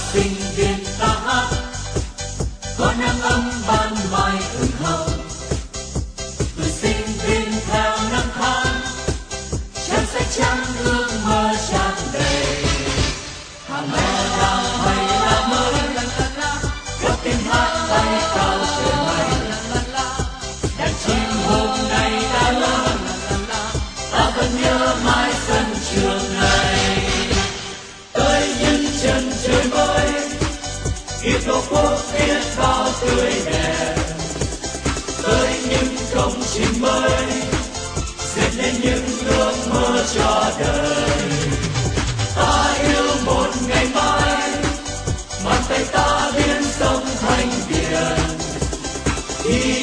sinh viên ta hát, có nắng ấm ban mai ửng hồng. Tuổi sinh viên theo năm tháng, trang sách trắng ước mơ tràn đầy. Hàng mẹ làm thầy làm mới, góp tiếng hát bay cao trời mây. Đàn chim hôm nay đã lớn, ta vẫn nhớ mãi sân trường này. Tới những chân trời mới, yêu tổ quốc biết bao tươi đẹp. Tới những công trình mới, dệt nên những ước mơ cho đời. Ta yêu một ngày mai, bàn tay ta biến sông thành biển.